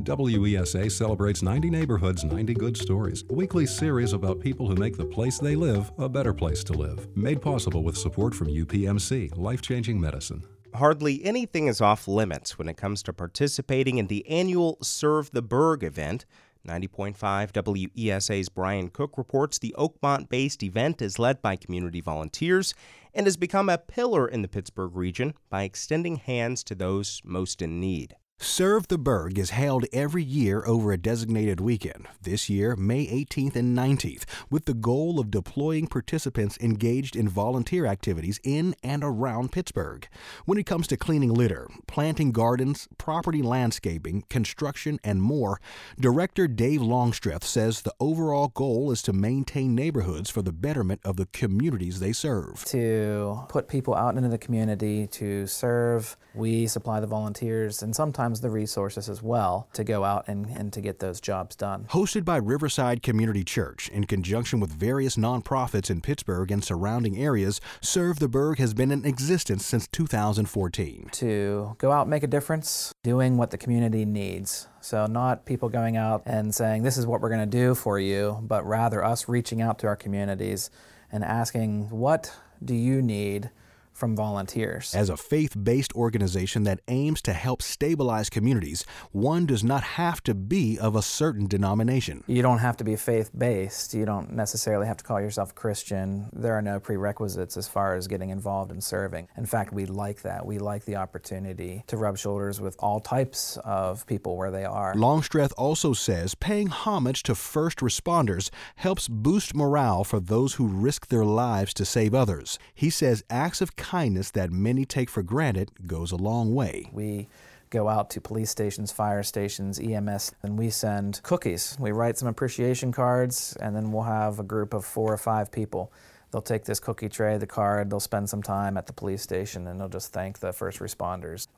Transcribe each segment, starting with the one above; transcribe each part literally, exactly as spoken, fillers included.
W E S A celebrates ninety neighborhoods, ninety good stories, a weekly series about people who make the place they live a better place to live. Made possible with support from U P M C, Life-Changing Medicine. Hardly anything is off limits when it comes to participating in the annual Serve the Burg event. ninety point five W E S A's Brian Cook reports the Oakmont-based event is led by community volunteers and has become a pillar in the Pittsburgh region by extending hands to those most in need. Serve the Burg is held every year over a designated weekend, this year May eighteenth and nineteenth, with the goal of deploying participants engaged in volunteer activities in and around Pittsburgh. When it comes to cleaning litter, planting gardens, property landscaping, construction, and more, Director Dave Longstreth says the overall goal is to maintain neighborhoods for the betterment of the communities they serve. To put people out into the community to serve, we supply the volunteers and sometimes the resources as well to go out and, and to get those jobs done. Hosted by Riverside Community Church in conjunction with various nonprofits in Pittsburgh and surrounding areas, Serve the Burg has been in existence since two thousand fourteen. To go out and make a difference, doing what the community needs. So not people going out and saying, this is what we're going to do for you, but rather us reaching out to our communities and asking, what do you need from volunteers? As a faith-based organization that aims to help stabilize communities, one does not have to be of a certain denomination. You don't have to be faith-based. You don't necessarily have to call yourself Christian. There are no prerequisites as far as getting involved in serving. In fact, we like that. We like the opportunity to rub shoulders with all types of people where they are. Longstreth also says paying homage to first responders helps boost morale for those who risk their lives to save others. He says acts of kindness that many take for granted goes a long way. We go out to police stations, fire stations, E M S, and we send cookies. We write some appreciation cards, and then we'll have a group of four or five people. They'll take this cookie tray, the card, they'll spend some time at the police station, and they'll just thank the first responders.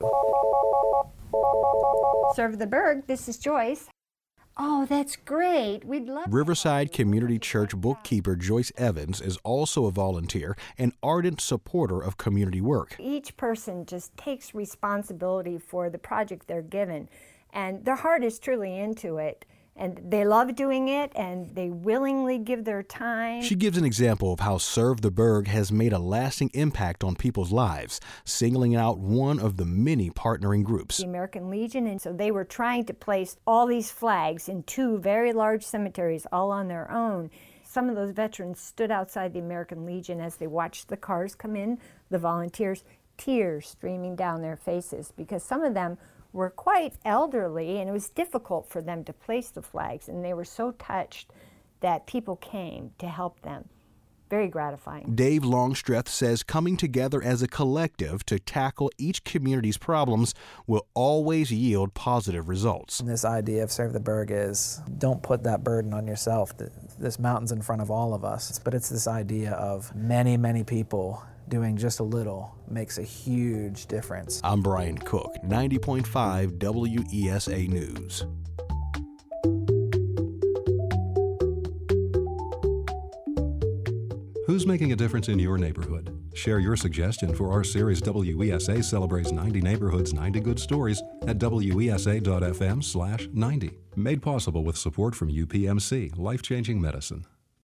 Serve the Burg, this is Joyce. Oh, that's great. We'd love Riverside Community Church bookkeeper Joyce Evans is also a volunteer and ardent supporter of community work. Each person just takes responsibility for the project they're given, and their heart is truly into it. And they love doing it, and they willingly give their time. She gives an example of how Serve the Burg has made a lasting impact on people's lives, singling out one of the many partnering groups. The American Legion, and so they were trying to place all these flags in two very large cemeteries all on their own. Some of those veterans stood outside the American Legion as they watched the cars come in, the volunteers, tears streaming down their faces, because some of them were quite elderly, and it was difficult for them to place the flags, and they were so touched that people came to help them. Very gratifying. Dave Longstreth says coming together as a collective to tackle each community's problems will always yield positive results. And this idea of Serve the Burg is, don't put that burden on yourself. This mountain's in front of all of us, but it's this idea of many, many people doing just a little makes a huge difference. I'm Brian Cook, ninety point five W E S A News. Who's making a difference in your neighborhood? Share your suggestion for our series W E S A Celebrates ninety Neighborhoods, ninety Good Stories at W E S A dot F M slash ninety. Made possible with support from U P M C, Life-Changing Medicine.